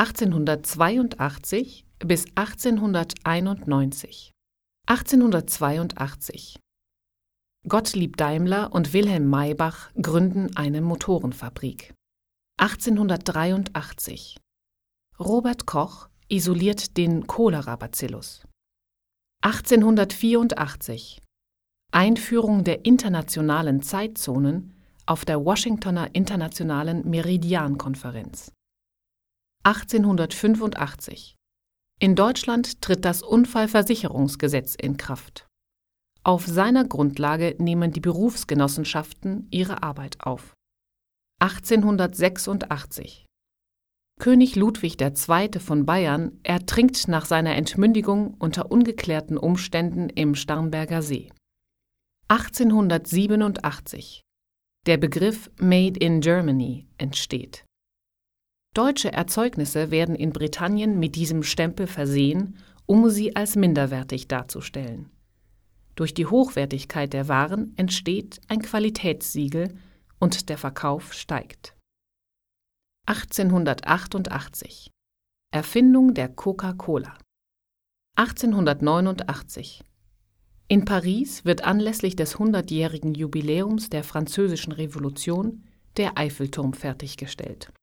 1882 bis 1891. 1882. Gottlieb Daimler und Wilhelm Maybach gründen eine Motorenfabrik. 1883. Robert Koch isoliert den Cholera-Bacillus. 1884. Einführung der internationalen Zeitzonen auf der Washingtoner Internationalen Meridian-Konferenz. 1885. In Deutschland tritt das Unfallversicherungsgesetz in Kraft. Auf seiner Grundlage nehmen die Berufsgenossenschaften ihre Arbeit auf. 1886. König Ludwig II. Von Bayern ertrinkt nach seiner Entmündigung unter ungeklärten Umständen im Starnberger See. 1887. Der Begriff Made in Germany entsteht. Deutsche Erzeugnisse werden in Britannien mit diesem Stempel versehen, um sie als minderwertig darzustellen. Durch die Hochwertigkeit der Waren entsteht ein Qualitätssiegel und der Verkauf steigt. 1888. Erfindung der Coca-Cola. 1889. In Paris wird anlässlich des 100-jährigen Jubiläums der Französischen Revolution der Eiffelturm fertiggestellt.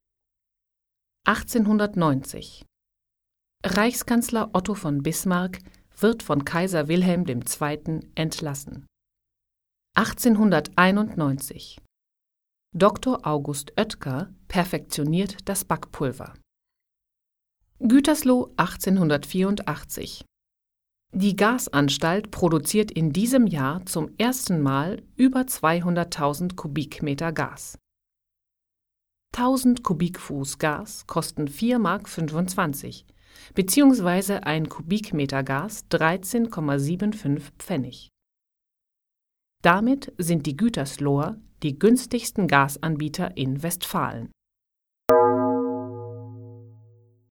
1890. Reichskanzler Otto von Bismarck wird von Kaiser Wilhelm II. Entlassen. 1891. Dr. August Oetker perfektioniert das Backpulver. Gütersloh 1884. Die Gasanstalt produziert in diesem Jahr zum ersten Mal über 200.000 Kubikmeter Gas. 1000 Kubikfuß Gas kosten 4,25 Mark, beziehungsweise ein Kubikmeter Gas 13,75 Pfennig. Damit sind die Gütersloher die günstigsten Gasanbieter in Westfalen.